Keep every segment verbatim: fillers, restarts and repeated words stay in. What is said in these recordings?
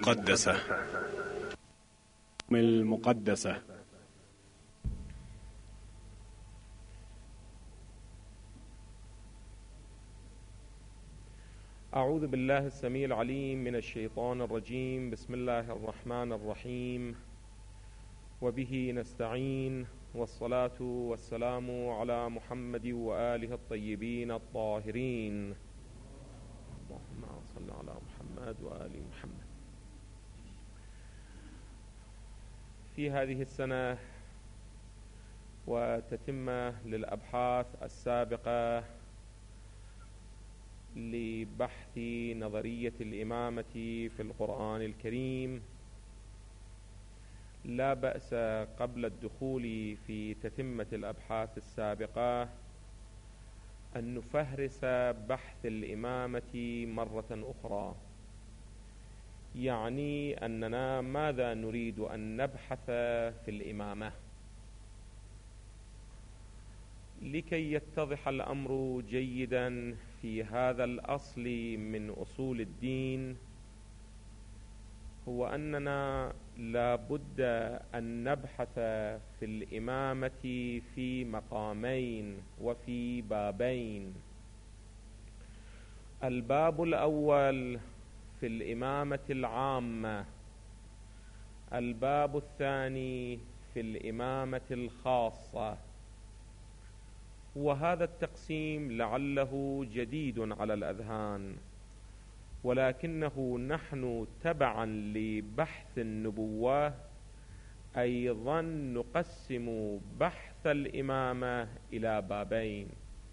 المقدسة المقدسة أعوذ بالله السميع العليم من الشيطان الرجيم. بسم الله الرحمن الرحيم، وبه نستعين، والصلاة والسلام على محمد وآله الطيبين الطاهرين. اللهم صل على محمد وآل محمد. في هذه السنة وتتمة للأبحاث السابقة لبحث نظرية الإمامة في القرآن الكريم، لا بأس قبل الدخول في تتمة الأبحاث السابقة أن نفهرس بحث الإمامة مرة أخرى. يعني أننا ماذا نريد أن نبحث في الإمامة، لكي يتضح الأمر جيدا في هذا الأصل من أصول الدين. هو أننا لا بد أن نبحث في الإمامة في مقامين وفي بابين. الباب الأول في الإمامة العامة، الباب الثاني في الإمامة الخاصة. وهذا التقسيم لعله جديد على الأذهان، ولكنه نحن تبعا لبحث النبوة أيضا نقسم بحث الإمامة إلى بابين.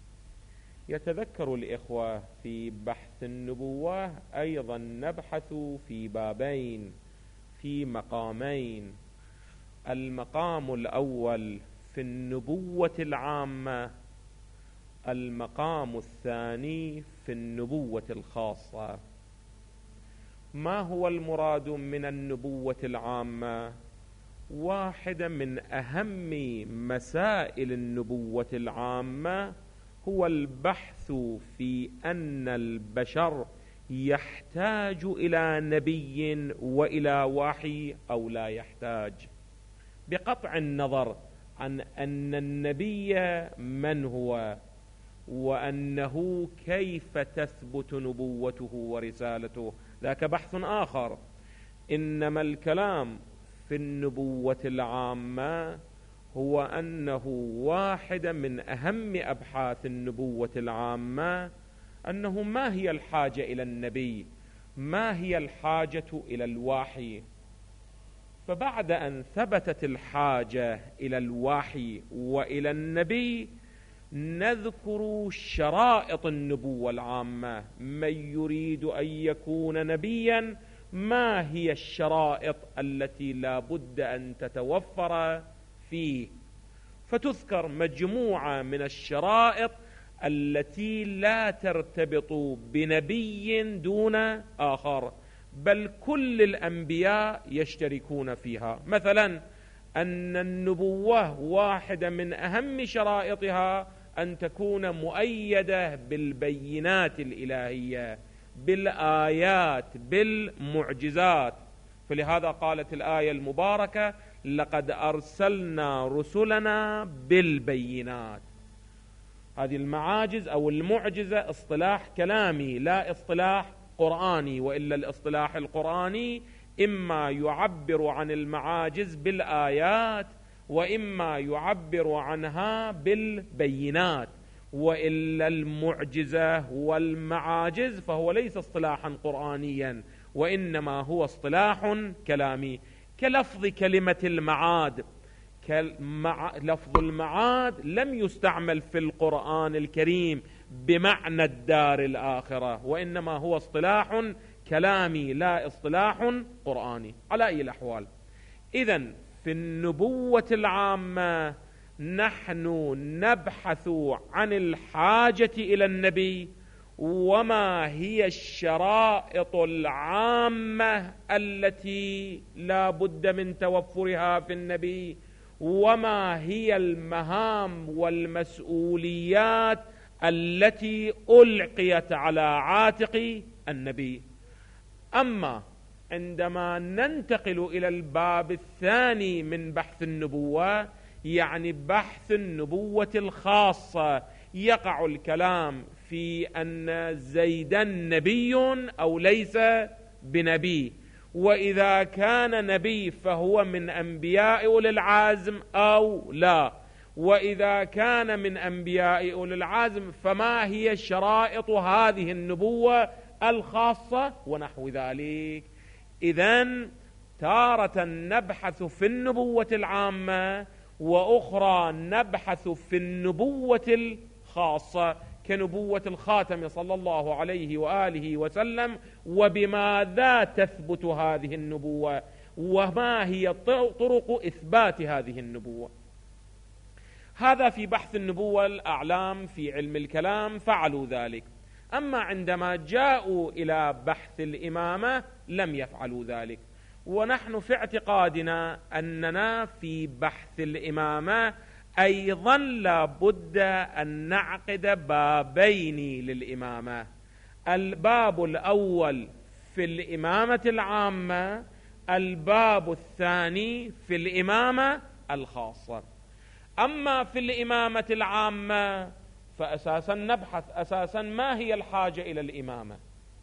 يتذكر الإخوة في بحث النبوة أيضا نبحث في بابين، في مقامين. المقام الأول في النبوة العامة، المقام الثاني في النبوة الخاصة. ما هو المراد من النبوة العامة؟ واحدة من أهم مسائل النبوة العامة هو البحث في أن البشر يحتاج إلى نبي وإلى وحي أو لا يحتاج، بقطع النظر عن أن النبي من هو وأنه كيف تثبت نبوته ورسالته، ذاك بحث آخر. إنما الكلام في النبوة العامة هو أنه واحدة من أهم أبحاث النبوة العامة أنه ما هي الحاجة إلى النبي، ما هي الحاجة إلى الوحي. فبعد أن ثبتت الحاجة إلى الوحي وإلى النبي، نذكر شرائط النبوة العامة. من يريد أن يكون نبيا، ما هي الشرائط التي لا بد أن تتوفر فيه؟ فتذكر مجموعة من الشرائط التي لا ترتبط بنبي دون آخر، بل كل الأنبياء يشتركون فيها. مثلا أن النبوة واحدة من أهم شرائطها أن تكون مؤيدة بالبينات الإلهية، بالآيات، بالمعجزات. فلهذا قالت الآية المباركة: لقد أرسلنا رسلنا بالبينات. هذه المعاجز أو المعجزة اصطلاح كلامي لا اصطلاح قرآني، وإلا الاصطلاح القرآني إما يعبر عن المعاجز بالآيات، وإما يعبر عنها بالبينات. وإلا المعجزة والمعاجز فهو ليس اصطلاحا قرآنيا، وإنما هو اصطلاح كلامي. كلفظ كلمة المعاد، لفظ المعاد لم يستعمل في القرآن الكريم بمعنى الدار الآخرة، وإنما هو اصطلاح كلامي لا اصطلاح قرآني. على أي الأحوال، إذن في النبوة العامة نحن نبحث عن الحاجة إلى النبي، وما هي الشرائط العامة التي لا بد من توفرها في النبي، وما هي المهام والمسؤوليات التي ألقيت على عاتق النبي. أما عندما ننتقل إلى الباب الثاني من بحث النبوة، يعني بحث النبوة الخاصة، يقع الكلام في أن زيدا نبي أو ليس بنبي، وإذا كان نبي فهو من أنبياء أولي العزم أو لا، وإذا كان من أنبياء أولي العزم فما هي شرائط هذه النبوة الخاصة ونحو ذلك. إذن تارة نبحث في النبوة العامة، وأخرى نبحث في النبوة الخاصة كنبوة الخاتم صلى الله عليه وآله وسلم، وبماذا تثبت هذه النبوة وما هي طرق إثبات هذه النبوة. هذا في بحث النبوة. الأعلام في علم الكلام فعلوا ذلك، أما عندما جاءوا إلى بحث الإمامة لم يفعلوا ذلك. ونحن في اعتقادنا أننا في بحث الإمامة أيضا لابد أن نعقد بابين للإمامة: الباب الأول في الإمامة العامة، الباب الثاني في الإمامة الخاصة. أما في الإمامة العامة فأساسا نبحث أساسا ما هي الحاجة إلى الإمامة.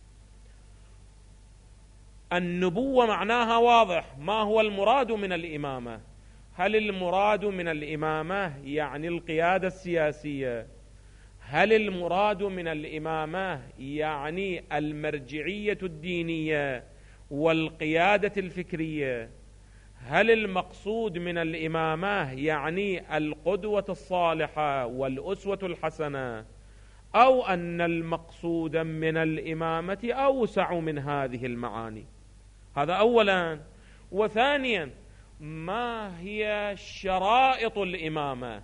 النبوة معناها واضح، ما هو المراد من الإمامة؟ هل المراد من الإمامة يعني القيادة السياسية؟ هل المراد من الإمامة يعني المرجعية الدينية والقيادة الفكرية؟ هل المقصود من الإمامة يعني القدوة الصالحة والأسوة الحسنة، أو أن المقصود من الإمامة أوسع من هذه المعاني؟ هذا أولا. وثانيا، ما هي شرائط الإمامة؟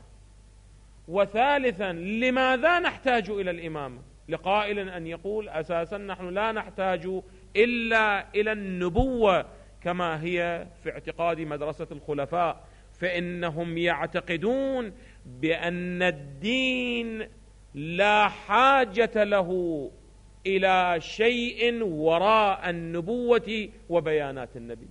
وثالثا، لماذا نحتاج إلى الإمامة؟ لقائل أن يقول أساسا نحن لا نحتاج إلا إلى النبوة كما هي في اعتقاد مدرسة الخلفاء، فإنهم يعتقدون بأن الدين لا حاجة له إلى شيء وراء النبوة وبيانات النبي.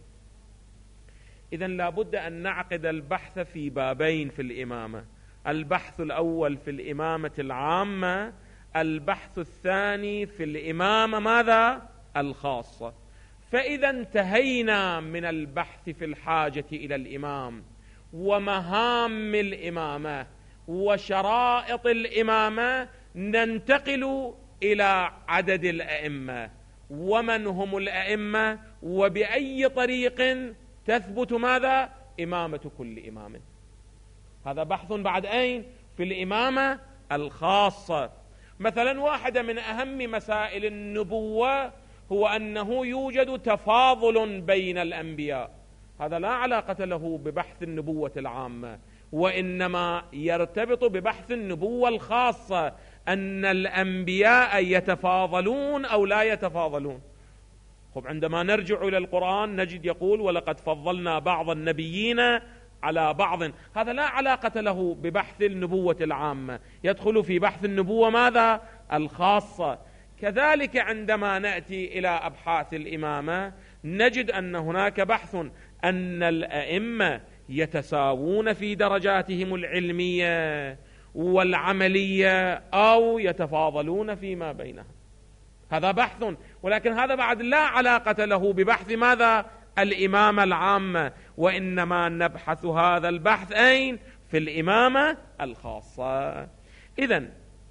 إذن لابد أن نعقد البحث في بابين في الإمامة: البحث الأول في الإمامة العامة، البحث الثاني في الإمامة ماذا؟ الخاصة. فإذا انتهينا من البحث في الحاجة إلى الإمام ومهام الإمامة وشرائط الإمامة، ننتقل إلى عدد الأئمة ومن هم الأئمة وبأي طريق تثبت ماذا؟ إمامة كل إمام. هذا بحث بعد أين؟ في الإمامة الخاصة. مثلا واحدة من أهم مسائل النبوة هو أنه يوجد تفاضل بين الأنبياء. هذا لا علاقة له ببحث النبوة العامة، وإنما يرتبط ببحث النبوة الخاصة، أن الأنبياء يتفاضلون أو لا يتفاضلون. خب عندما نرجع إلى القرآن نجد يقول ولقد فضلنا بعض النبيين على بعض. هذا لا علاقة له ببحث النبوة العامة، يدخل في بحث النبوة ماذا؟ الخاصة. كذلك عندما نأتي إلى أبحاث الإمامة نجد أن هناك بحث أن الأئمة يتساوون في درجاتهم العلمية والعملية أو يتفاضلون فيما بينهم. هذا بحث، ولكن هذا بعد لا علاقة له ببحث ماذا؟ الإمامة العامة، وإنما نبحث هذا البحث أين؟ في الإمامة الخاصة. إذن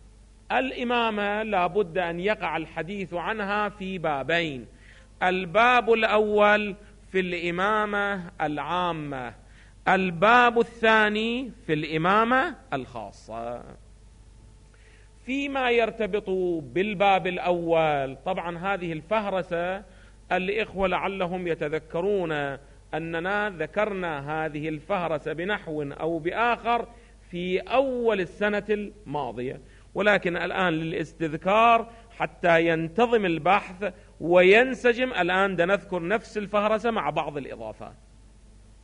الإمامة لابد أن يقع الحديث عنها في بابين: الباب الأول في الإمامة العامة، الباب الثاني في الإمامة الخاصة. فيما يرتبط بالباب الأول، طبعا هذه الفهرسة الإخوة لعلهم يتذكرون أننا ذكرنا هذه الفهرسة بنحو أو بآخر في أول السنة الماضية، ولكن الآن للاستذكار حتى ينتظم البحث وينسجم الآن نذكر نفس الفهرسة مع بعض الإضافات.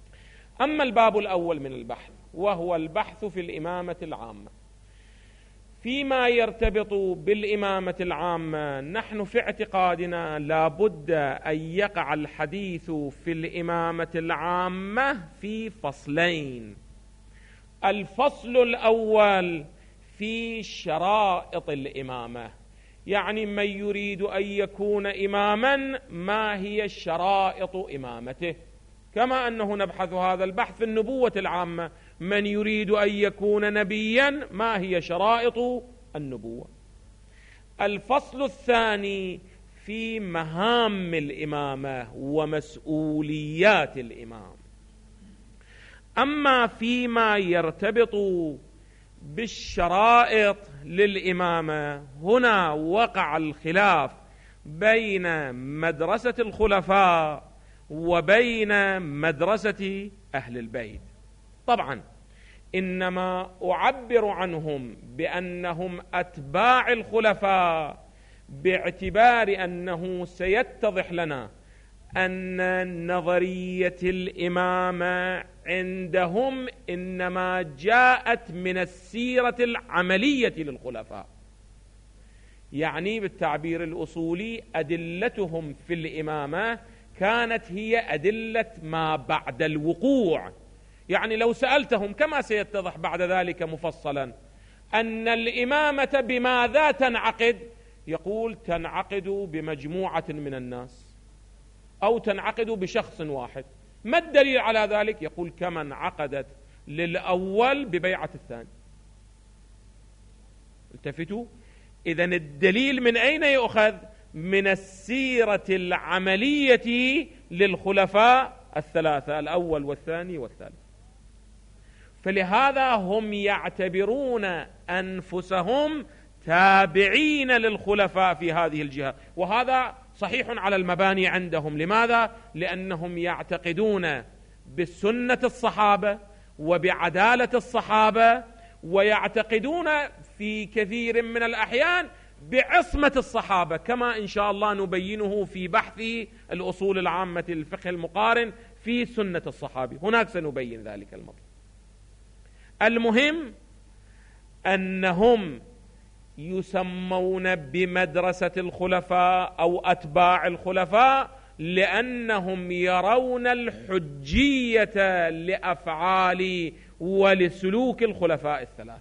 أما الباب الأول من البحث وهو البحث في الإمامة العامة، فيما يرتبط بالإمامة العامة، نحن في اعتقادنا لا بد أن يقع الحديث في الإمامة العامة في فصلين. الفصل الأول في شرائط الإمامة، يعني من يريد أن يكون إماما ما هي شرائط إمامته، كما أنه نبحث هذا البحث في النبوة العامة، من يريد أن يكون نبيا ما هي شرائط النبوة. الفصل الثاني في مهام الإمامة ومسؤوليات الإمام. أما فيما يرتبط بالشرائط للإمامة، هنا وقع الخلاف بين مدرسة الخلفاء وبين مدرسة أهل البيت. طبعا إنما أعبر عنهم بأنهم أتباع الخلفاء باعتبار أنه سيتضح لنا أن نظرية الإمامة عندهم إنما جاءت من السيرة العملية للخلفاء، يعني بالتعبير الأصولي أدلتهم في الإمامة كانت هي أدلة ما بعد الوقوع. يعني لو سألتهم كما سيتضح بعد ذلك مفصلا أن الإمامة بماذا تنعقد، يقول تنعقد بمجموعة من الناس أو تنعقد بشخص واحد. ما الدليل على ذلك؟ يقول كما انعقدت للأول ببيعة الثاني. التفتوا، إذن الدليل من أين يؤخذ؟ من السيرة العملية للخلفاء الثلاثة، الأول والثاني والثالث. فلهذا هم يعتبرون أنفسهم تابعين للخلفاء في هذه الجهة، وهذا صحيح على المباني عندهم. لماذا؟ لأنهم يعتقدون بسنة الصحابة وبعدالة الصحابة، ويعتقدون في كثير من الأحيان بعصمة الصحابة، كما إن شاء الله نبينه في بحث الأصول العامة الفقه المقارن في سنة الصحابي، هناك سنبين ذلك المطلب. المهم أنهم يسمون بمدرسة الخلفاء أو أتباع الخلفاء لأنهم يرون الحجية لأفعال ولسلوك الخلفاء الثلاث.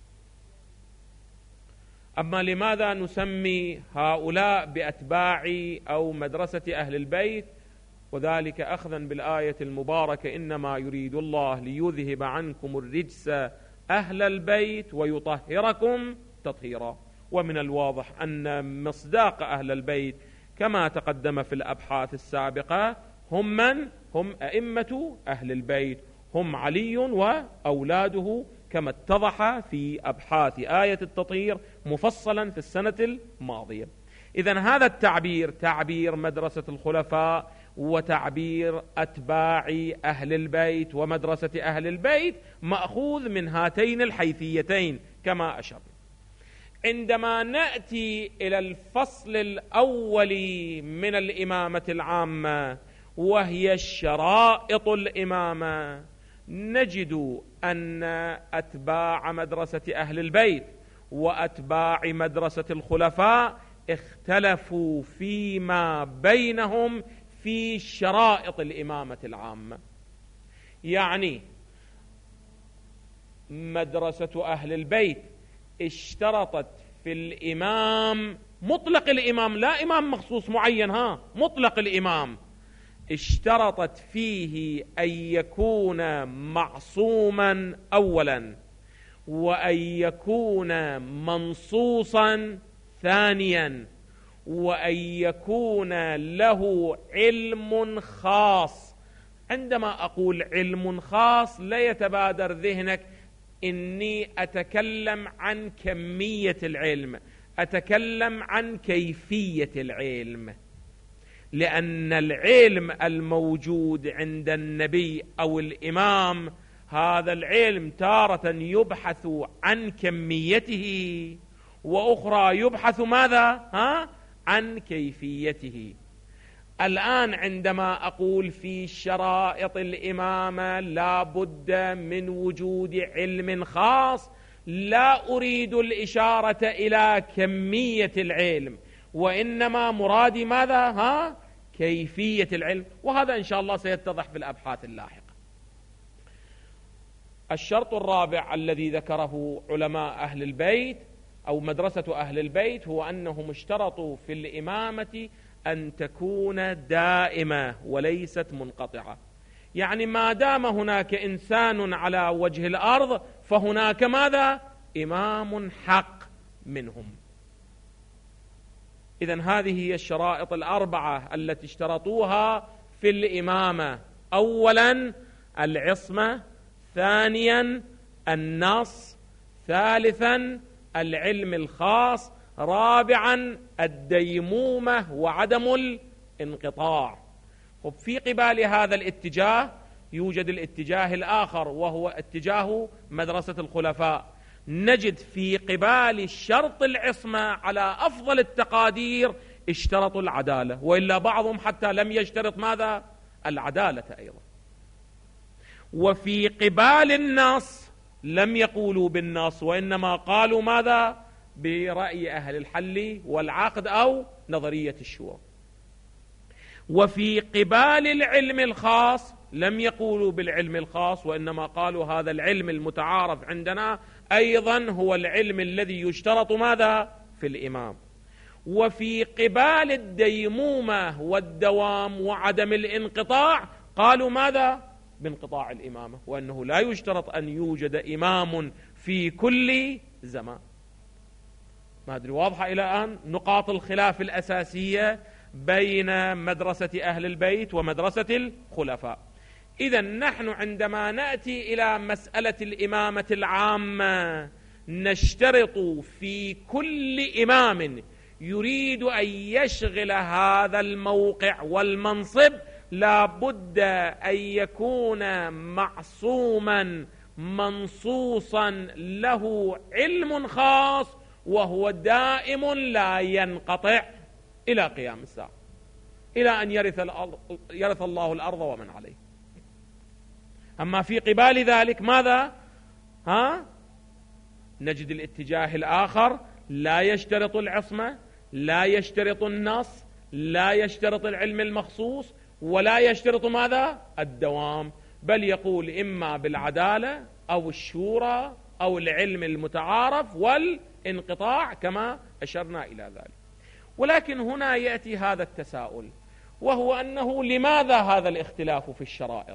أما لماذا نسمي هؤلاء بأتباع أو مدرسة أهل البيت؟ وذلك أخذا بالآية المباركة إنما يريد الله ليذهب عنكم الرجس أهل البيت ويطهركم تطهيرا. ومن الواضح أن مصداق أهل البيت كما تقدم في الأبحاث السابقة هم من؟ هم أئمة أهل البيت، هم علي وأولاده، كما اتضح في أبحاث آية التطهير مفصلا في السنة الماضية. إذن هذا التعبير تعبير مدرسة الخلفاء وتعبير أتباع أهل البيت ومدرسة أهل البيت مأخوذ من هاتين الحيثيتين كما أشرنا. عندما نأتي إلى الفصل الأول من الإمامة العامة وهي شرائط الإمامة، نجد أن أتباع مدرسة أهل البيت وأتباع مدرسة الخلفاء اختلفوا فيما بينهم في شرائط الإمامة العامة. يعني مدرسة أهل البيت اشترطت في الإمام مطلق الإمام، لا إمام مخصوص معين، ها مطلق الإمام، اشترطت فيه أن يكون معصوما أولا، وأن يكون منصوصا ثانيا، وأن يكون له علم خاص. عندما أقول علم خاص لا يتبادر ذهنك إني أتكلم عن كمية العلم، أتكلم عن كيفية العلم، لأن العلم الموجود عند النبي أو الإمام هذا العلم تارة يبحث عن كميته، وأخرى يبحث ماذا؟ ها؟ عن كيفيته. الآن عندما أقول في شرائط الإمامة لا بد من وجود علم خاص، لا أريد الإشارة إلى كمية العلم، وإنما مرادي ماذا؟ ها؟ كيفية العلم، وهذا إن شاء الله سيتضح في الأبحاث اللاحقة. الشرط الرابع الذي ذكره علماء أهل البيت أو مدرسة أهل البيت هو أنهم اشترطوا في الإمامة أن تكون دائمة وليست منقطعة. يعني ما دام هناك إنسان على وجه الأرض فهناك ماذا؟ إمام حق منهم. إذن هذه هي الشرائط الأربعة التي اشترطوها في الإمامة: أولا العصمة، ثانيا النص، ثالثا العلم الخاص، رابعا الديمومة وعدم الانقطاع. وفي قبال هذا الاتجاه يوجد الاتجاه الآخر وهو اتجاه مدرسة الخلفاء. نجد في قبال الشرط العصمة على أفضل التقادير اشترطوا العدالة، وإلا بعضهم حتى لم يشترط ماذا؟ العدالة أيضا. وفي قبال النص لم يقولوا بالنص، وإنما قالوا ماذا؟ برأي أهل الحل والعقد أو نظرية الشورى. وفي قبال العلم الخاص لم يقولوا بالعلم الخاص، وإنما قالوا هذا العلم المتعارف عندنا أيضا هو العلم الذي يشترط ماذا؟ في الإمام. وفي قبال الديمومة والدوام وعدم الانقطاع قالوا ماذا؟ بانقطاع الإمامة، وأنه لا يشترط أن يوجد إمام في كل زمان. ما أدري واضحة إلى الآن نقاط الخلاف الأساسية بين مدرسة أهل البيت ومدرسة الخلفاء. إذن نحن عندما نأتي إلى مسألة الإمامة العامة نشترط في كل إمام يريد أن يشغل هذا الموقع والمنصب لا بد أن يكون معصوما منصوصا له علم خاص وهو دائم لا ينقطع إلى قيام الساعة، إلى أن يرث, الأرض يرث الله الأرض ومن عليه. أما في قبال ذلك ماذا؟ ها؟ نجد الاتجاه الآخر لا يشترط العصمة، لا يشترط النص، لا يشترط العلم المخصوص، ولا يشترط ماذا؟ الدوام، بل يقول إما بالعدالة أو الشورى أو العلم المتعارف والانقطاع كما أشرنا إلى ذلك. ولكن هنا يأتي هذا التساؤل، وهو أنه لماذا هذا الاختلاف في الشرائط؟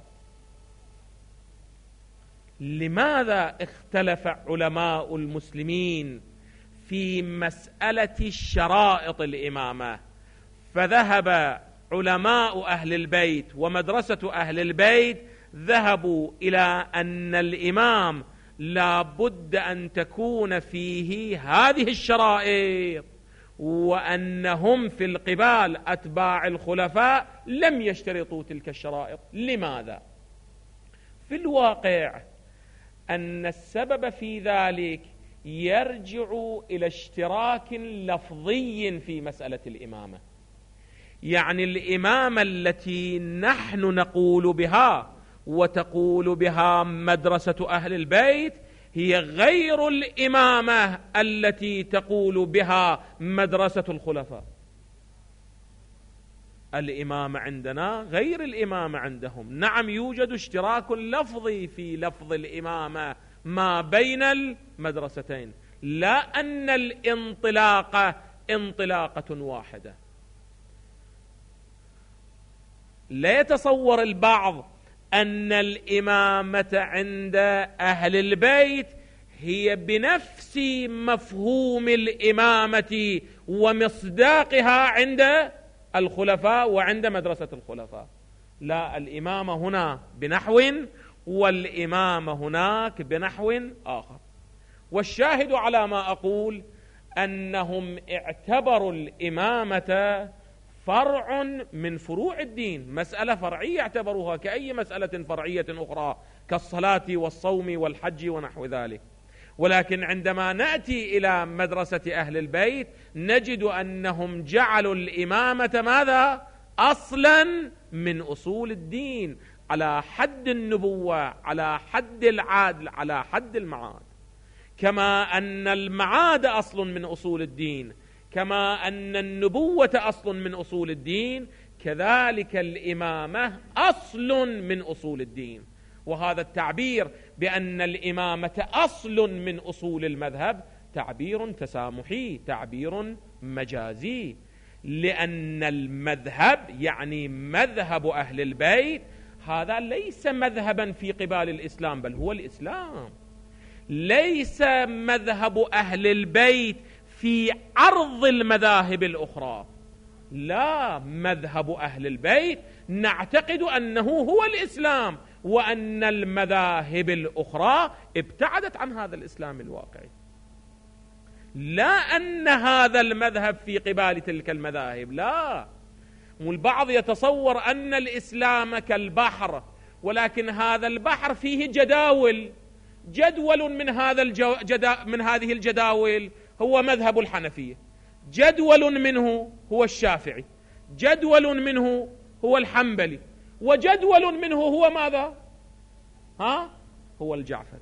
لماذا اختلف علماء المسلمين في مسألة الشرائط الإمامة؟ فذهب علماء أهل البيت ومدرسة أهل البيت ذهبوا إلى أن الإمام لا بد أن تكون فيه هذه الشرائط، وأنهم في القبال أتباع الخلفاء لم يشترطوا تلك الشرائط. لماذا؟ في الواقع أن السبب في ذلك يرجع إلى اشتراك لفظي في مسألة الإمامة. يعني الإمامة التي نحن نقول بها وتقول بها مدرسة أهل البيت هي غير الإمامة التي تقول بها مدرسة الخلفاء. الإمامة عندنا غير الإمامة عندهم. نعم يوجد اشتراك لفظي في لفظ الإمامة ما بين المدرستين، لا أن الانطلاقة انطلاقة واحدة. لا يتصور البعض أن الإمامة عند أهل البيت هي بنفس مفهوم الإمامة ومصداقها عند الخلفاء وعند مدرسة الخلفاء. لا، الإمامة هنا بنحو والإمامة هناك بنحو آخر. والشاهد على ما أقول أنهم اعتبروا الإمامة فرع من فروع الدين، مسألة فرعية اعتبروها كأي مسألة فرعية أخرى كالصلاة والصوم والحج ونحو ذلك. ولكن عندما نأتي إلى مدرسة أهل البيت نجد أنهم جعلوا الإمامة ماذا؟ أصلا من أصول الدين، على حد النبوة، على حد العدل، على حد المعاد. كما أن المعاد أصل من أصول الدين، كما أن النبوة أصل من أصول الدين، كذلك الإمامة أصل من أصول الدين. وهذا التعبير بأن الإمامة أصل من أصول المذهب تعبير تسامحي، تعبير مجازي، لأن المذهب يعني مذهب أهل البيت هذا ليس مذهبا في قبال الإسلام، بل هو الإسلام. ليس مذهب أهل البيت في عرض المذاهب الأخرى، لا، مذهب أهل البيت نعتقد أنه هو الإسلام، وأن المذاهب الأخرى ابتعدت عن هذا الإسلام الواقعي. لا أن هذا المذهب في قبال تلك المذاهب، لا. والبعض يتصور أن الإسلام كالبحر، ولكن هذا البحر فيه جداول، جدول من هذا الجو... جدا... من هذه الجداول هو مذهب الحنفية، جدول منه هو الشافعي، جدول منه هو الحنبلي، وجدول منه هو ماذا؟ ها؟ هو الجعفري.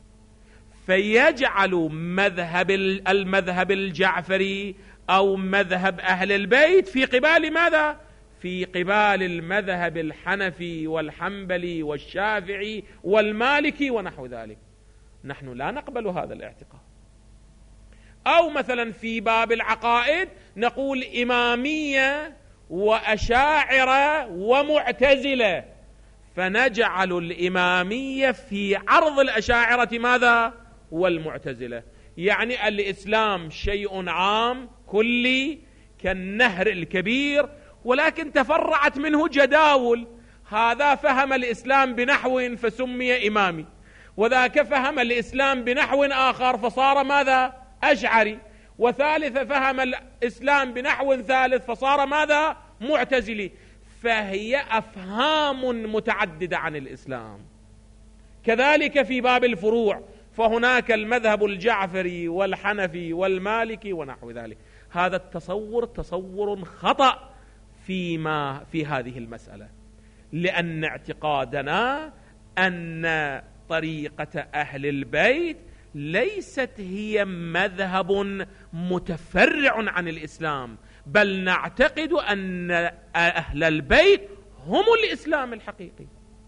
فيجعل مذهب المذهب الجعفري أو مذهب أهل البيت في قبال ماذا؟ في قبال المذهب الحنفي والحنبلي والشافعي والمالكي ونحو ذلك. نحن لا نقبل هذا الاعتقاد. أو مثلا في باب العقائد نقول إمامية وأشاعرة ومعتزلة، فنجعل الإمامية في عرض الأشاعرة ماذا؟ والمعتزلة. يعني الإسلام شيء عام كلي كالنهر الكبير، ولكن تفرعت منه جداول، هذا فهم الإسلام بنحو فسمي إمامي، وذاك فهم الإسلام بنحو آخر فصار ماذا؟ أشعري، وثالث فهم الإسلام بنحو ثالث فصار ماذا؟ معتزلي. فهي أفهام متعددة عن الإسلام. كذلك في باب الفروع فهناك المذهب الجعفري والحنفي والمالكي ونحو ذلك. هذا التصور تصور خطأ فيما في هذه المسألة، لأن اعتقادنا أن طريقة أهل البيت ليست هي مذهب متفرع عن الإسلام، بل نعتقد أن أهل البيت هم الإسلام الحقيقي.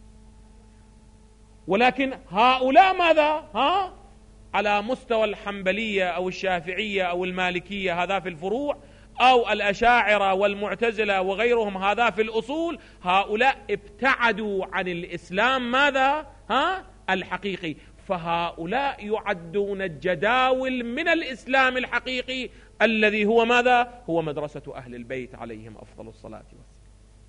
ولكن هؤلاء ماذا؟ ها؟ على مستوى الحنبلية أو الشافعية أو المالكية هذا في الفروع، أو الأشاعرة والمعتزلة وغيرهم هذا في الأصول، هؤلاء ابتعدوا عن الإسلام ماذا؟ ها؟ الحقيقي. فهؤلاء يعدون الجداول من الإسلام الحقيقي الذي هو ماذا؟ هو مدرسة أهل البيت عليهم أفضل الصلاة والسلام.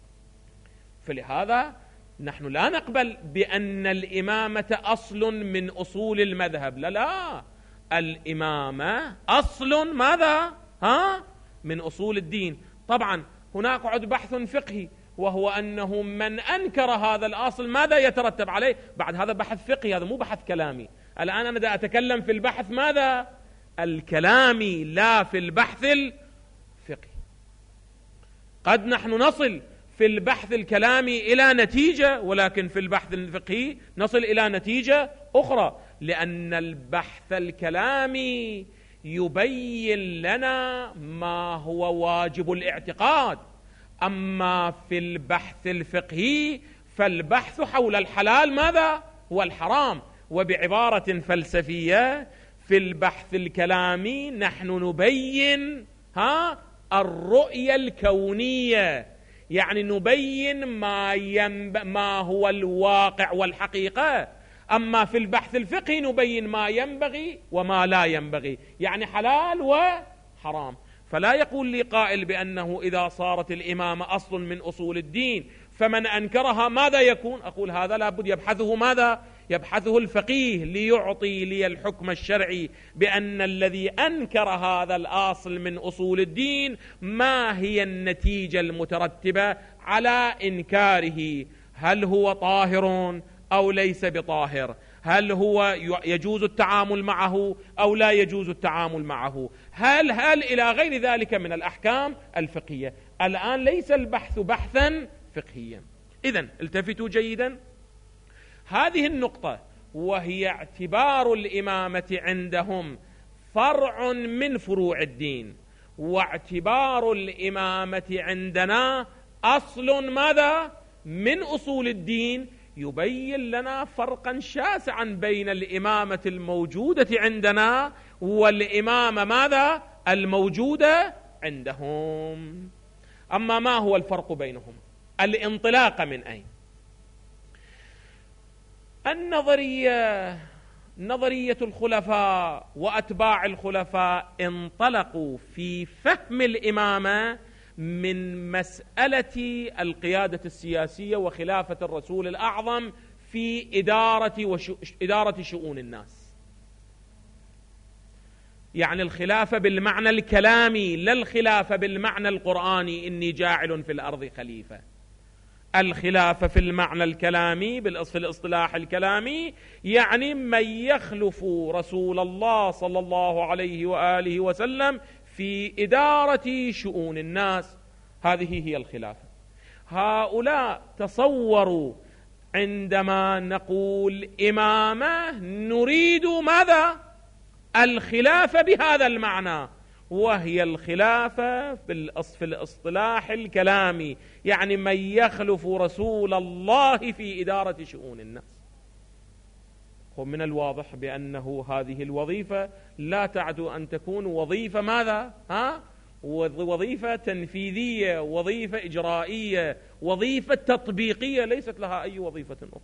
فلهذا نحن لا نقبل بأن الإمامة أصل من أصول المذهب، لا لا، الإمامة أصل ماذا؟ ها؟ من أصول الدين. طبعا هناك عد بحث فقهي، وهو أنه من أنكر هذا الأصل ماذا يترتب عليه؟ بعد هذا بحث فقهي، هذا مو بحث كلامي. الآن أنا دا أتكلم في البحث ماذا؟ الكلامي، لا في البحث الفقهي. قد نحن نصل في البحث الكلامي إلى نتيجة، ولكن في البحث الفقهي نصل إلى نتيجة أخرى، لأن البحث الكلامي يبين لنا ما هو واجب الاعتقاد. أما في البحث الفقهي فالبحث حول الحلال ماذا؟ والحرام. وبعبارة فلسفية في البحث الكلامي نحن نبين ها الرؤية الكونية، يعني نبين ما, ينب... ما هو الواقع والحقيقة. أما في البحث الفقهي نبين ما ينبغي وما لا ينبغي، يعني حلال وحرام. فلا يقول لي قائل بأنه إذا صارت الإمامة أصل من أصول الدين فمن أنكرها ماذا يكون؟ أقول هذا لابد يبحثه ماذا؟ يبحثه الفقيه ليعطي لي الحكم الشرعي بأن الذي أنكر هذا الأصل من أصول الدين ما هي النتيجة المترتبة على إنكاره. هل هو طاهر أو ليس بطاهر؟ هل هو يجوز التعامل معه أو لا يجوز التعامل معه؟ هل هل إلى غير ذلك من الأحكام الفقهية. الآن ليس البحث بحثا فقهيا. إذن التفتوا جيدا، هذه النقطة وهي اعتبار الإمامة عندهم فرع من فروع الدين، واعتبار الإمامة عندنا أصل ماذا؟ من أصول الدين. يبين لنا فرقا شاسعا بين الإمامة الموجودة عندنا والإمامة ماذا؟ الموجودة عندهم. أما ما هو الفرق بينهم؟ الانطلاق من أين؟ النظرية نظرية الخلفاء وأتباع الخلفاء انطلقوا في فهم الإمامة من مسألة القيادة السياسية وخلافة الرسول الأعظم في إدارة, وش... إدارة شؤون الناس. يعني الخلافة بالمعنى الكلامي، لا الخلافة بالمعنى القرآني إني جاعل في الأرض خليفة. الخلافة في المعنى الكلامي في الاصطلاح الكلامي يعني من يخلف رسول الله صلى الله عليه وآله وسلم في إدارة شؤون الناس، هذه هي الخلافة. هؤلاء تصوروا عندما نقول إمامة نريد ماذا؟ الخلافة بهذا المعنى، وهي الخلافة في الاصطلاح الكلامي يعني من يخلف رسول الله في إدارة شؤون الناس. ومن الواضح بأنه هذه الوظيفة لا تعدو أن تكون وظيفة ماذا؟ ها؟ وظيفة تنفيذية، وظيفة إجرائية، وظيفة تطبيقية، ليست لها أي وظيفة أخرى.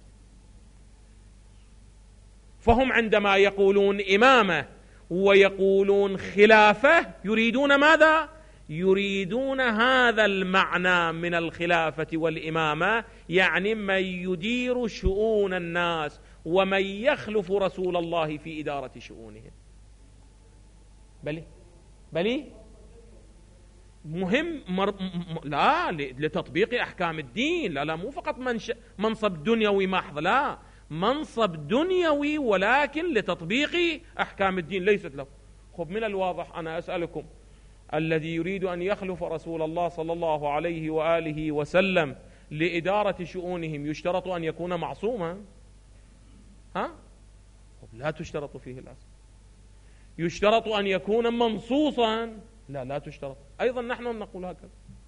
فهم عندما يقولون إمامة ويقولون خلافة يريدون ماذا؟ يريدون هذا المعنى من الخلافة والإمامة، يعني من يدير شؤون الناس ومن يخلف رسول الله في إدارة شؤونهم. بلي بلي مهم مر... م... لا لتطبيق أحكام الدين، لا لا مو فقط منش... منصب دنيوي محض، لا منصب دنيوي ولكن لتطبيق أحكام الدين ليست له. خب من الواضح أنا أسألكم، الذي يريد أن يخلف رسول الله صلى الله عليه وآله وسلم لإدارة شؤونهم يشترط أن يكون معصوما؟ ها؟ لا تشترط فيه العصمة. يشترط أن يكون منصوصا؟ لا لا تشترط. أيضا نحن نقول هكذا.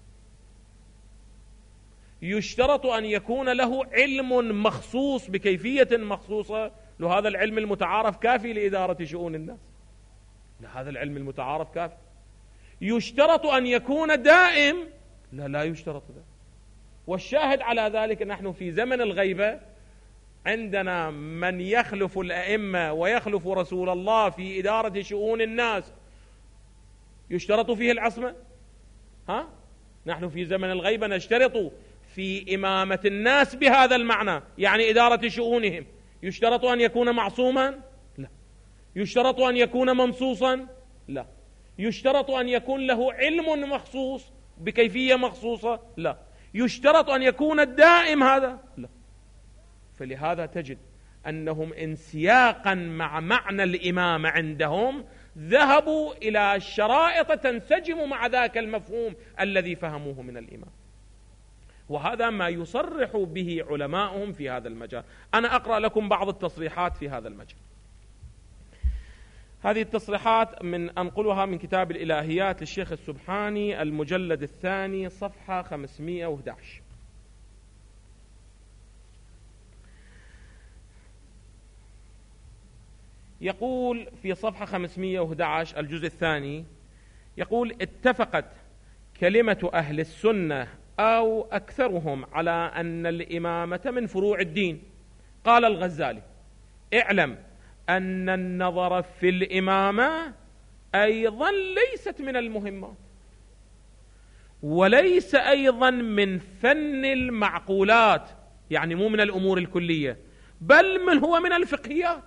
يشترط أن يكون له علم مخصوص بكيفية مخصوصة، لهذا العلم المتعارف كافي لإدارة شؤون الناس، لهذا العلم المتعارف كافي. يشترط أن يكون دائم؟ لا لا يشترط ذلك. والشاهد على ذلك نحن في زمن الغيبة عندنا من يخلف الأئمة ويخلف رسول الله في إدارة شؤون الناس يشترط فيه العصمة؟ ها؟ نحن في زمن الغيبة نشترط في إمامة الناس بهذا المعنى، يعني إدارة شؤونهم، يشترط أن يكون معصوما؟ لا. يشترط أن يكون منصوصا؟ لا. يشترط أن يكون له علم مخصوص بكيفية مخصوصة؟ لا. يشترط أن يكون الدائم هذا؟ لا. فلهذا تجد أنهم انسياقا مع معنى الإمامة عندهم ذهبوا إلى شرائط تنسجم مع ذاك المفهوم الذي فهموه من الإمام، وهذا ما يصرح به علماؤهم في هذا المجال. أنا أقرأ لكم بعض التصريحات في هذا المجال. هذه التصريحات من أنقلها من كتاب الإلهيات للشيخ السبحاني المجلد الثاني صفحة خمسمائة وأحد عشر. يقول في صفحة خمسمائة وأحد عشر الجزء الثاني، يقول: اتفقت كلمة أهل السنة أو أكثرهم على أن الإمامة من فروع الدين. قال الغزالي: اعلم أن النظر في الإمامة أيضا ليست من المهمات، وليس أيضا من فن المعقولات، يعني مو من الأمور الكلية، بل من هو من الفقهيات.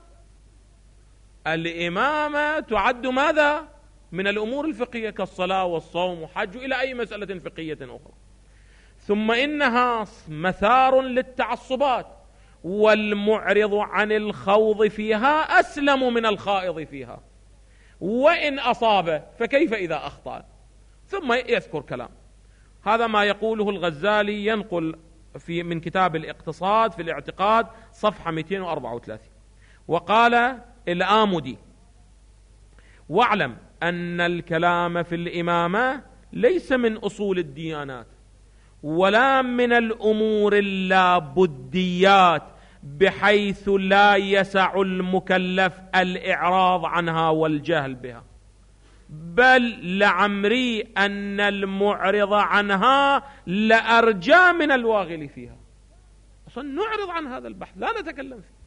الإمامة تعد ماذا؟ من الأمور الفقهية كالصلاة والصوم وحج إلى أي مسألة فقهية أخرى. ثم إنها مثار للتعصبات، والمعرض عن الخوض فيها أسلم من الخائض فيها، وإن أصاب فكيف إذا أخطأ. ثم يذكر كلام. هذا ما يقوله الغزالي، ينقل في من كتاب الاقتصاد في الاعتقاد صفحة مئتين وأربعة وثلاثين. وقال الآمدي: واعلم أن الكلام في الإمامة ليس من أصول الديانات ولا من الأمور اللابديات، بحيث لا يسع المكلف الإعراض عنها والجهل بها، بل لعمري أن المعرض عنها لأرجى من الواغل فيها. أصلا نعرض عن هذا البحث، لا نتكلم فيه.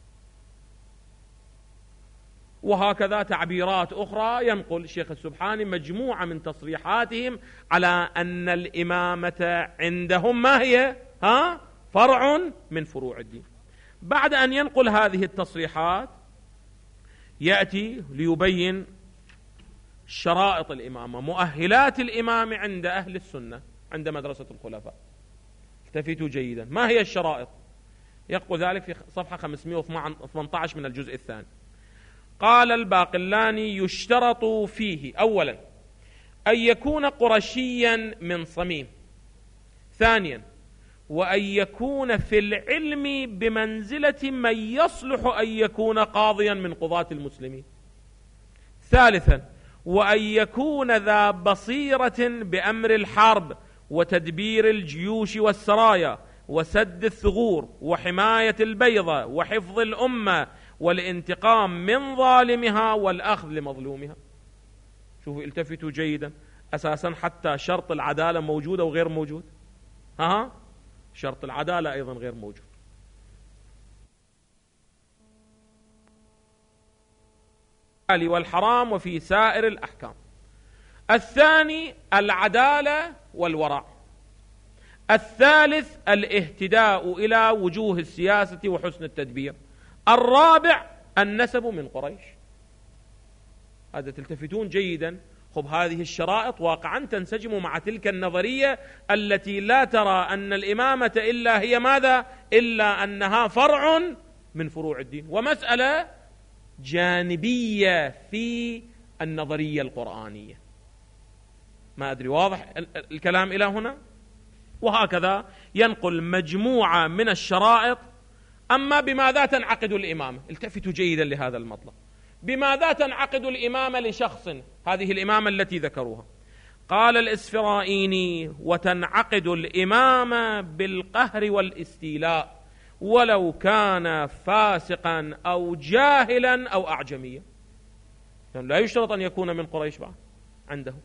وهكذا تعبيرات أخرى ينقل الشيخ السبحاني مجموعة من تصريحاتهم على أن الإمامة عندهم ما هي؟ ها؟ فرع من فروع الدين. بعد أن ينقل هذه التصريحات يأتي ليبين شرائط الإمامة، مؤهلات الإمامة عند أهل السنة، عند مدرسة الخلفاء. التفتوا جيدا، ما هي الشرائط؟ يقول ذلك في صفحة خمسمائة وثمانية عشر من الجزء الثاني. قال الباقلاني: يشترط فيه أولا أن يكون قرشيا من صميم، ثانيا وأن يكون في العلم بمنزلة من يصلح أن يكون قاضيا من قضاة المسلمين، ثالثا وأن يكون ذا بصيرة بأمر الحرب وتدبير الجيوش والسرايا وسد الثغور وحماية البيضة وحفظ الأمة والانتقام من ظالمها والأخذ لمظلومها. شوفوا التفتوا جيدا، أساسا حتى شرط العدالة موجود أو غير موجود؟ ها شرط العدالة أيضا غير موجود. والحرام وفي سائر الأحكام. الثاني العدالة والورع. الثالث الاهتداء إلى وجوه السياسة وحسن التدبير. الرابع النسب من قريش. هذا تلتفتون جيدا. خب هذه الشرائط واقعا تنسجم مع تلك النظرية التي لا ترى أن الإمامة إلا هي ماذا؟ إلا أنها فرع من فروع الدين، ومسألة جانبية في النظرية القرآنية. ما أدري واضح الكلام إلى هنا؟ وهكذا ينقل مجموعة من الشرائط. أما بماذا تنعقد الإمامة؟ التفتوا جيدا لهذا المطلب. بماذا تنعقد الإمامة لشخص؟ هذه الإمامة التي ذكروها. قال الإسفرائيني: وتنعقد الإمامة بالقهر والاستيلاء، ولو كان فاسقا أو جاهلا أو أعجميا. يعني لا يشترط أن يكون من قريش بعد عنده.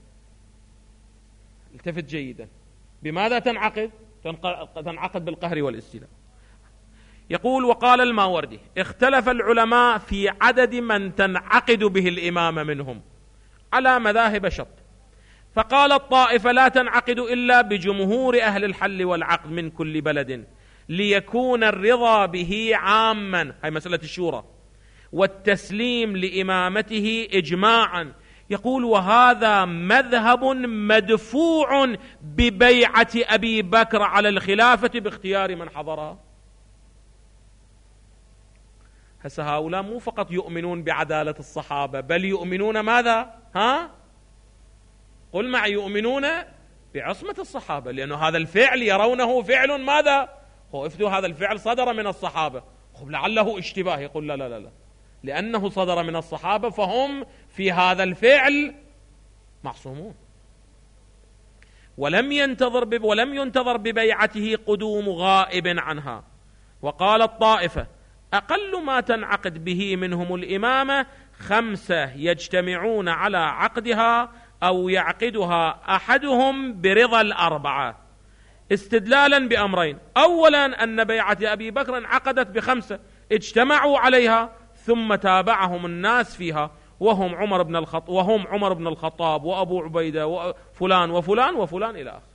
التفت جيدا. بماذا تنعقد؟ تنعقد بالقهر والاستيلاء. يقول: وقال الماوردي: اختلف العلماء في عدد من تنعقد به الإمامة منهم على مذاهب شط، فقال الطائفة: لا تنعقد إلا بجمهور أهل الحل والعقد من كل بلد، ليكون الرضا به عاما، هاي مسألة الشورى، والتسليم لإمامته إجماعا. يقول: وهذا مذهب مدفوع ببيعة أبي بكر على الخلافة باختيار من حضرها. هسه هؤلاء مو فقط يؤمنون بعدالة الصحابة، بل يؤمنون ماذا؟ ها؟ قل معي: يؤمنون بعصمة الصحابة، لأنه هذا الفعل يرونه فعل ماذا؟ هو افتوا هذا الفعل صدر من الصحابة، خب لعله اشتباه. يقول: لا لا لا لا، لأنه صدر من الصحابة فهم في هذا الفعل معصومون. ولم ينتظر بب ولم ينتظر ببيعته قدوم غائب عنها. وقال الطائفة: أقل ما تنعقد به منهم الإمامة خمسة يجتمعون على عقدها أو يعقدها أحدهم برضا الأربعة، استدلالا بأمرين: أولا أن بيعة أبي بكر انعقدت بخمسة اجتمعوا عليها ثم تابعهم الناس فيها، وهم عمر بن الخطاب وهم عمر بن الخطاب وأبو عبيدة وفلان وفلان وفلان إلى آخر.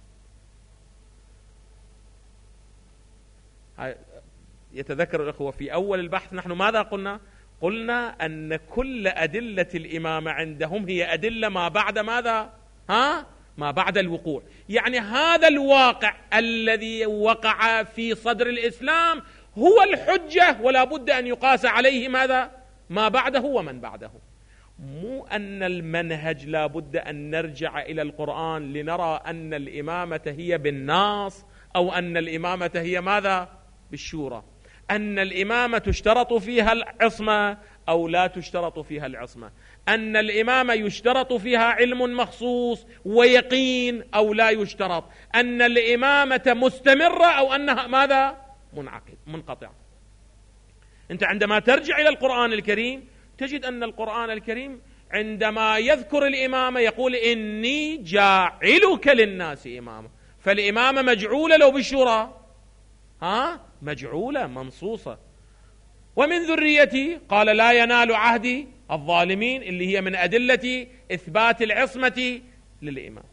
يتذكر الأخوة في أول البحث نحن ماذا قلنا؟ قلنا أن كل أدلة الإمامة عندهم هي أدلة ما بعد ماذا؟ ها؟ ما بعد الوقوع. يعني هذا الواقع الذي وقع في صدر الإسلام هو الحجة، ولا بد أن يقاس عليه ماذا؟ ما بعده ومن بعده. مو أن المنهج لا بد أن نرجع إلى القرآن لنرى أن الإمامة هي بالناس، أو أن الإمامة هي ماذا؟ بالشورى. أن الإمامة تشترط فيها العصمة أو لا تشترط فيها العصمة، أن الإمامة يشترط فيها علم مخصوص ويقين أو لا يشترط، أن الإمامة مستمرة أو أنها ماذا؟ منعقد منقطعة. أنت عندما ترجع إلى القرآن الكريم تجد أن القرآن الكريم عندما يذكر الإمامة يقول إني جاعلك للناس إماما، فالإمامة مجعولة لو بالشورى، ها مجعولة منصوصة. ومن ذريتي قال لا ينال عهدي الظالمين، اللي هي من أدلة إثبات العصمة للإمام.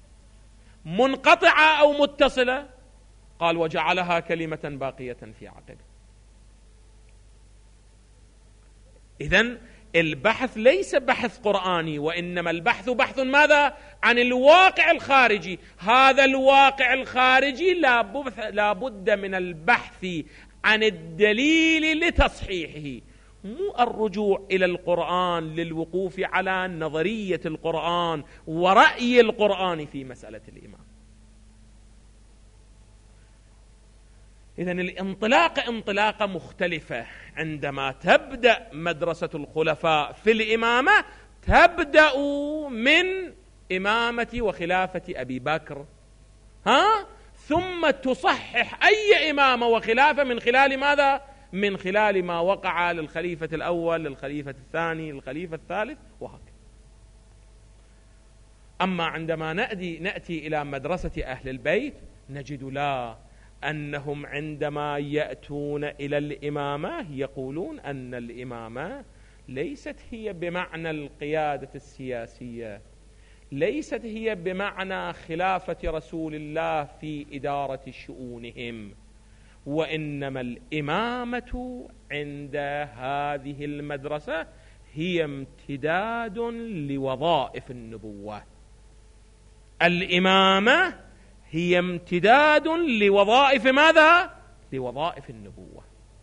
منقطعة أو متصلة قال وجعلها كلمة باقية في عقبه. إذن البحث ليس بحث قرآني، وإنما البحث بحث ماذا؟ عن الواقع الخارجي. هذا الواقع الخارجي لا بد من البحث عن الدليل لتصحيحه، مو الرجوع إلى القرآن للوقوف على نظرية القرآن ورأي القرآن في مسألة الإمام. إذن الانطلاقة انطلاقة مختلفة. عندما تبدأ مدرسة الخلفاء في الإمامة تبدأ من إمامة وخلافة أبي بكر، ها ثم تصحح أي إمامة وخلافة من خلال ماذا؟ من خلال ما وقع للخليفة الأول، للخليفة الثاني، للخليفة الثالث، وهكذا. أما عندما نأتي, نأتي إلى مدرسة أهل البيت نجد لا، أنهم عندما يأتون إلى الإمامة يقولون أن الإمامة ليست هي بمعنى القيادة السياسية، ليست هي بمعنى خلافة رسول الله في إدارة شؤونهم، وإنما الإمامة عند هذه المدرسة هي امتداد لوظائف النبوة. الإمامة هي امتداد لوظائف ماذا؟ لوظائف النبوة.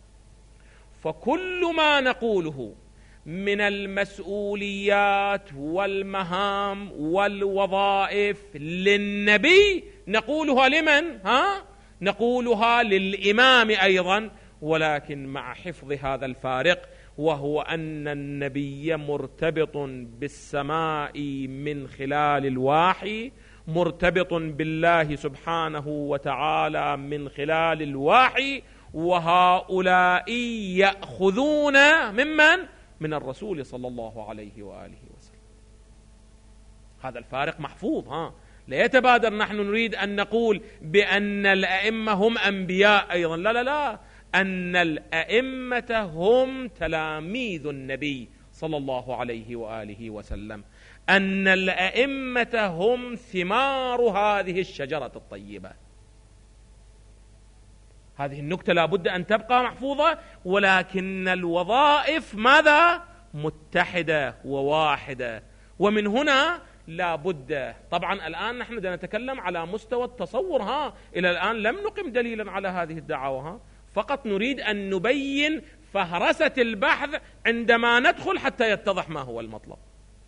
فكل ما نقوله من المسؤوليات والمهام والوظائف للنبي نقولها لمن؟ ها؟ نقولها للإمام أيضا، ولكن مع حفظ هذا الفارق، وهو أن النبي مرتبط بالسماء من خلال الوحي، مرتبط بالله سبحانه وتعالى من خلال الوحي، وهؤلاء يأخذون ممن؟ من الرسول صلى الله عليه وآله وسلم. هذا الفارق محفوظ. ها لا يتبادر نحن نريد أن نقول بأن الأئمة هم أنبياء أيضا، لا لا لا، أن الأئمة هم تلاميذ النبي صلى الله عليه وآله وسلم، أن الأئمة هم ثمار هذه الشجرة الطيبة. هذه النكتة لا بد أن تبقى محفوظة، ولكن الوظائف ماذا؟ متحدة وواحدة. ومن هنا لا بد، طبعا الآن نحن نتكلم على مستوى التصور، ها إلى الآن لم نقم دليلا على هذه الدعوة، ها فقط نريد أن نبين فهرسة البحث عندما ندخل حتى يتضح ما هو المطلب.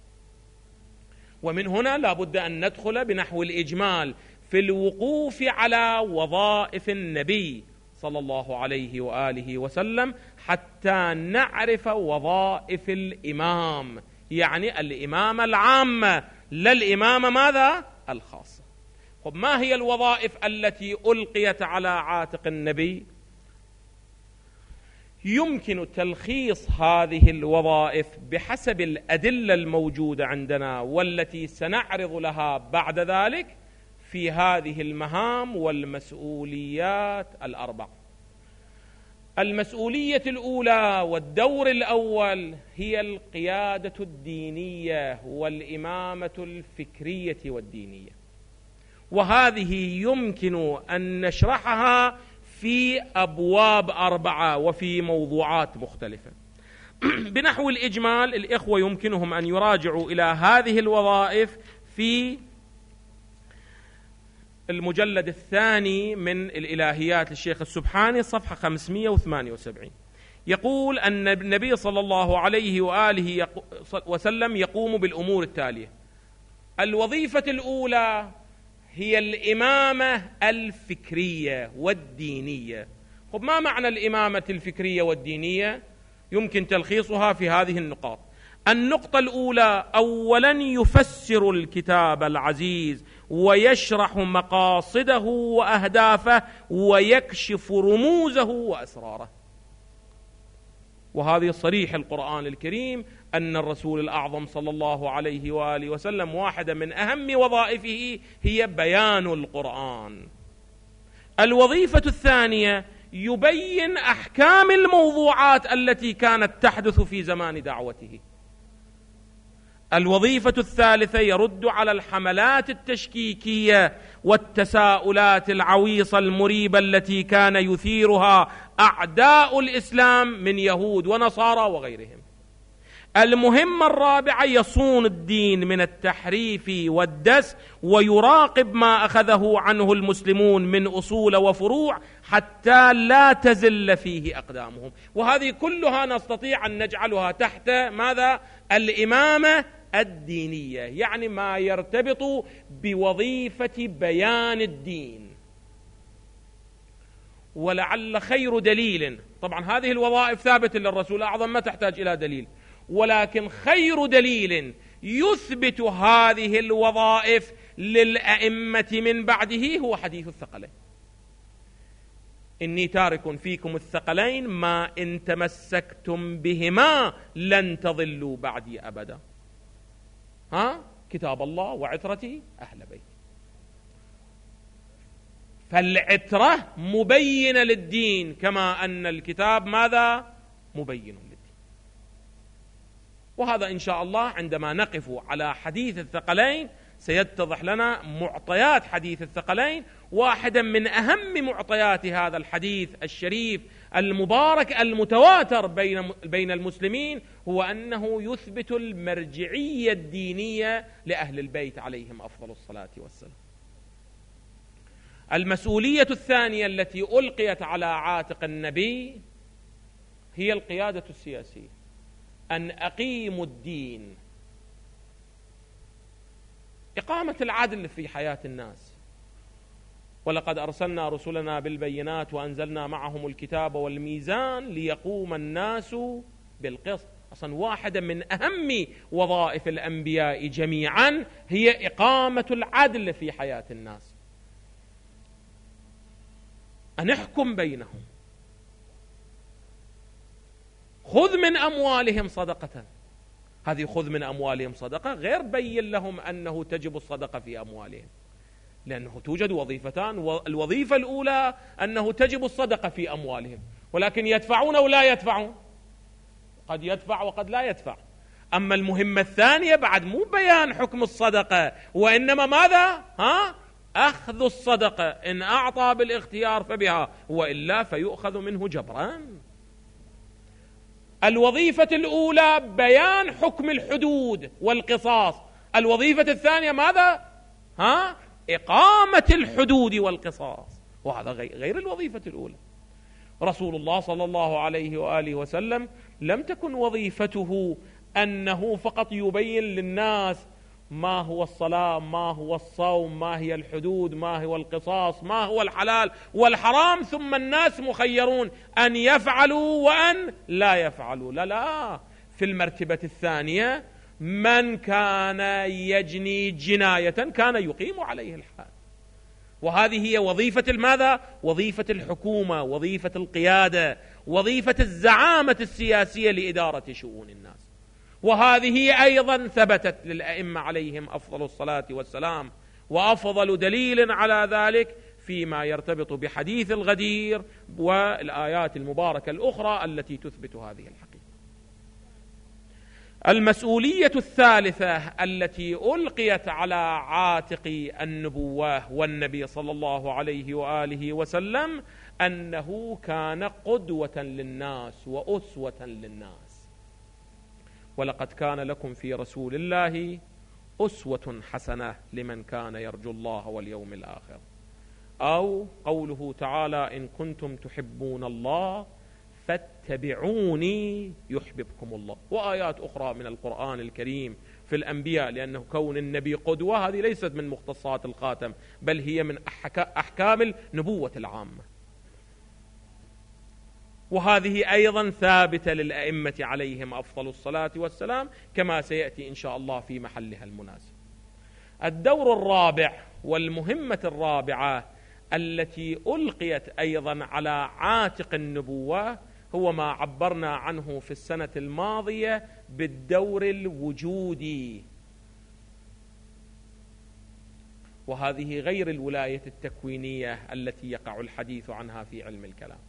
ومن هنا لا بد أن ندخل بنحو الإجمال في الوقوف على وظائف النبي صلى الله عليه وآله وسلم حتى نعرف وظائف الإمام، يعني الإمامة العامة، لا الإمامة ماذا؟ الخاصة. طب ما هي الوظائف التي ألقيت على عاتق النبي؟ يمكن تلخيص هذه الوظائف بحسب الأدلة الموجودة عندنا والتي سنعرض لها بعد ذلك في هذه المهام والمسؤوليات الأربع. المسؤولية الأولى والدور الأول هي القيادة الدينية والإمامة الفكرية والدينية، وهذه يمكن أن نشرحها في أبواب أربعة وفي موضوعات مختلفة. بنحو الإجمال الإخوة يمكنهم أن يراجعوا إلى هذه الوظائف في المجلد الثاني من الإلهيات للشيخ السبحاني صفحة خمسمائة وثمانية وسبعين. يقول أن النبي صلى الله عليه وآله وسلم يقوم بالأمور التالية. الوظيفة الأولى هي الإمامة الفكرية والدينية، طب ما معنى الإمامة الفكرية والدينية؟ يمكن تلخيصها في هذه النقاط. النقطة الأولى: أولا يفسر الكتاب العزيز ويشرح مقاصده وأهدافه ويكشف رموزه وأسراره. وهذه صريح القرآن الكريم أن الرسول الأعظم صلى الله عليه وآله وسلم واحدة من أهم وظائفه هي بيان القرآن. الوظيفة الثانية: يبين أحكام الموضوعات التي كانت تحدث في زمان دعوته. الوظيفة الثالثة: يرد على الحملات التشكيكية والتساؤلات العويصة المريبة التي كان يثيرها أعداء الإسلام من يهود ونصارى وغيرهم. المهمة الرابعة: يصون الدين من التحريف والدس ويراقب ما أخذه عنه المسلمون من أصول وفروع حتى لا تزل فيه أقدامهم. وهذه كلها نستطيع أن نجعلها تحت ماذا؟ الإمامة الدينية، يعني ما يرتبط بوظيفة بيان الدين. ولعل خير دليل، طبعا هذه الوظائف ثابتة للرسول الأعظم ما تحتاج إلى دليل، ولكن خير دليل يثبت هذه الوظائف للأئمة من بعده هو حديث الثقلين: إني تارك فيكم الثقلين ما إن تمسكتم بهما لن تضلوا بعدي أبدا. ها؟ كتاب الله وعترتي أهل بيتي. فالعترة مبينة للدين كما أن الكتاب ماذا؟ مبين للدين. وهذا إن شاء الله عندما نقف على حديث الثقلين سيتضح لنا معطيات حديث الثقلين. واحدا من أهم معطيات هذا الحديث الشريف المبارك المتواتر بين بين المسلمين هو أنه يثبت المرجعية الدينية لأهل البيت عليهم أفضل الصلاة والسلام. المسؤولية الثانية التي ألقيت على عاتق النبي هي القيادة السياسية، أن أقيموا الدين، إقامة العدل في حياة الناس. ولقد أرسلنا رسلنا بالبينات وأنزلنا معهم الكتاب والميزان ليقوم الناس بالقسط. أصلا واحدة من أهم وظائف الأنبياء جميعا هي إقامة العدل في حياة الناس، أن نحكم بينهم. خذ من أموالهم صدقة، هذه خذ من أموالهم صدقة غير بين لهم أنه تجب الصدقة في أموالهم، لأنه توجد وظيفتان. الوظيفة الأولى أنه تجب الصدقة في أموالهم، ولكن يدفعون أو لا يدفعون؟ قد يدفع وقد لا يدفع. أما المهمة الثانية بعد مو بيان حكم الصدقة، وإنما ماذا؟ ها؟ أخذ الصدقة، إن أعطى بالاختيار فبها وإلا فيؤخذ منه جبرا. الوظيفة الأولى بيان حكم الحدود والقصاص، الوظيفة الثانية ماذا؟ ها؟ إقامة الحدود والقصاص، وهذا غير الوظيفة الأولى. رسول الله صلى الله عليه وآله وسلم لم تكن وظيفته أنه فقط يبين للناس ما هو الصلاة، ما هو الصوم، ما هي الحدود، ما هو القصاص، ما هو الحلال والحرام، ثم الناس مخيرون أن يفعلوا وأن لا يفعلوا. لا لا، في المرتبة الثانية من كان يجني جناية كان يقيم عليه الحد. وهذه هي وظيفة الماذا؟ وظيفة الحكومة، وظيفة القيادة، وظيفة الزعامة السياسية لإدارة شؤون الناس. وهذه أيضا ثبتت للأئمة عليهم أفضل الصلاة والسلام. وأفضل دليل على ذلك فيما يرتبط بحديث الغدير والآيات المباركة الأخرى التي تثبت هذه الحقيقة. المسؤولية الثالثة التي ألقيت على عاتق النبوة والنبي صلى الله عليه وآله وسلم أنه كان قدوة للناس وأسوة للناس. ولقد كان لكم في رسول الله أسوة حسنة لمن كان يرجو الله واليوم الآخر. أو قوله تعالى: إن كنتم تحبون الله فاتبعوني يحببكم الله. وآيات أخرى من القرآن الكريم في الأنبياء، لأنه كون النبي قدوة هذه ليست من مختصات الخاتم، بل هي من أحكام النبوة العامة. وهذه أيضا ثابتة للأئمة عليهم أفضل الصلاة والسلام كما سيأتي إن شاء الله في محلها المناسب. الدور الرابع والمهمة الرابعة التي ألقيت أيضا على عاتق النبوة هو ما عبرنا عنه في السنة الماضية بالدور الوجودي، وهذه غير الولاية التكوينية التي يقع الحديث عنها في علم الكلام.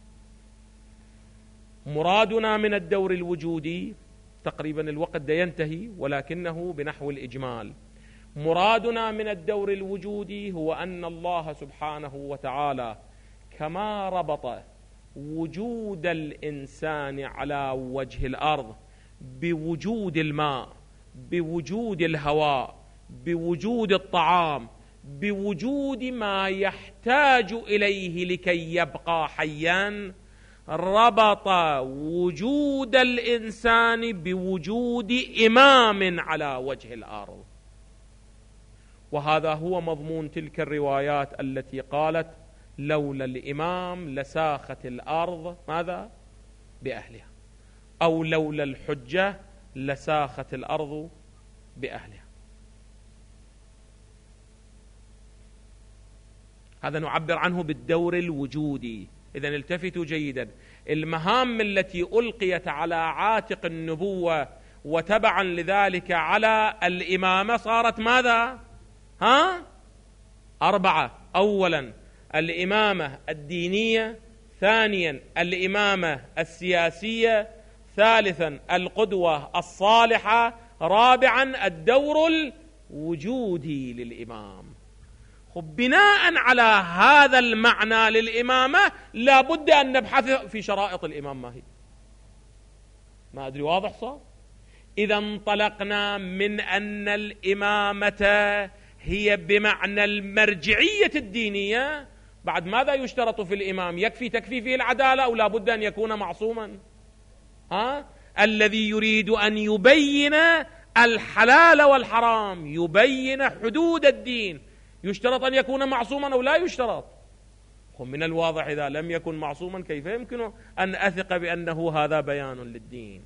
مرادنا من الدور الوجودي، تقريبا الوقت ده ينتهي ولكنه بنحو الإجمال، مرادنا من الدور الوجودي هو أن الله سبحانه وتعالى كما ربط وجود الإنسان على وجه الأرض بوجود الماء، بوجود الهواء، بوجود الطعام، بوجود ما يحتاج إليه لكي يبقى حيا، ربط وجود الإنسان بوجود إمام على وجه الأرض. وهذا هو مضمون تلك الروايات التي قالت لولا الإمام لساخت الأرض ماذا؟ بأهلها، أو لولا الحجة لساخت الأرض بأهلها. هذا نعبر عنه بالدور الوجودي. إذن التفتوا جيدا، المهام التي ألقيت على عاتق النبوة وتبعا لذلك على الإمامة صارت ماذا؟ ها؟ أربعة. أولا الإمامة الدينية، ثانيا الإمامة السياسية، ثالثا القدوة الصالحة، رابعا الدور الوجودي للإمام. خب بناء على هذا المعنى للإمامة لا بد أن نبحث في شرائط الإمام ما هي. ما أدري واضح صار؟ إذا انطلقنا من أن الإمامة هي بمعنى المرجعية الدينية، بعد ماذا يشترط في الإمام؟ يكفي تكفي فيه العدالة أو لا بد أن يكون معصوما؟ ها؟ الذي يريد أن يبين الحلال والحرام، يبين حدود الدين، يشترط أن يكون معصوما أو لا يشترط؟ من الواضح إذا لم يكن معصوما كيف يمكن أن أثق بأنه هذا بيان للدين؟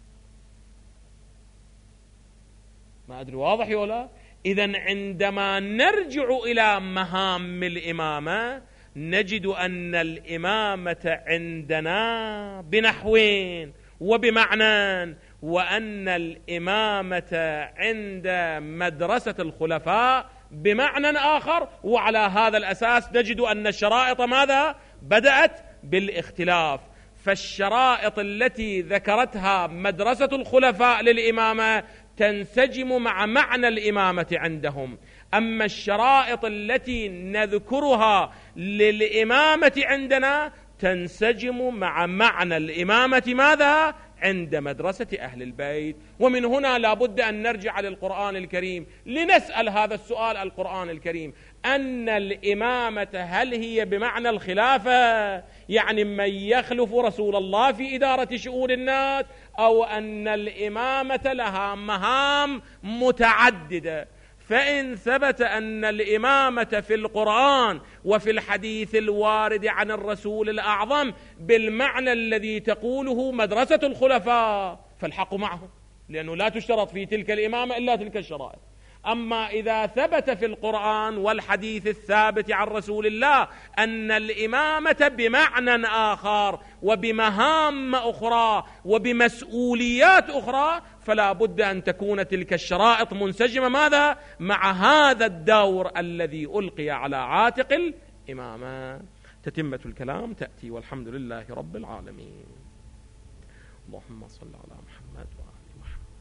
ما أدري واضح ولا؟ إذن عندما نرجع إلى مهام الإمامة نجد أن الإمامة عندنا بنحوين وبمعنى، وأن الإمامة عند مدرسة الخلفاء بمعنى آخر، وعلى هذا الأساس نجد أن الشرائط ماذا؟ بدأت بالاختلاف. فالشرائط التي ذكرتها مدرسة الخلفاء للإمامة تنسجم مع معنى الإمامة عندهم، أما الشرائط التي نذكرها للإمامة عندنا تنسجم مع معنى الإمامة ماذا؟ عند مدرسة أهل البيت. ومن هنا لا بد أن نرجع للقرآن الكريم لنسأل هذا السؤال القرآن الكريم: أن الإمامة هل هي بمعنى الخلافة، يعني من يخلف رسول الله في إدارة شؤون الناس، أو أن الإمامة لها مهام متعددة؟ فإن ثبت أن الإمامة في القرآن وفي الحديث الوارد عن الرسول الأعظم بالمعنى الذي تقوله مدرسة الخلفاء فالحق معه، لأنه لا تشترط في تلك الإمامة إلا تلك الشرائط. أما إذا ثبت في القرآن والحديث الثابت عن رسول الله أن الإمامة بمعنى آخر وبمهام أخرى وبمسؤوليات أخرى، فلا بد أن تكون تلك الشرائط منسجمة ماذا؟ مع هذا الدور الذي ألقي على عاتق الإمامة. تتمة الكلام تأتي، والحمد لله رب العالمين. اللهم صل على محمد وآل محمد.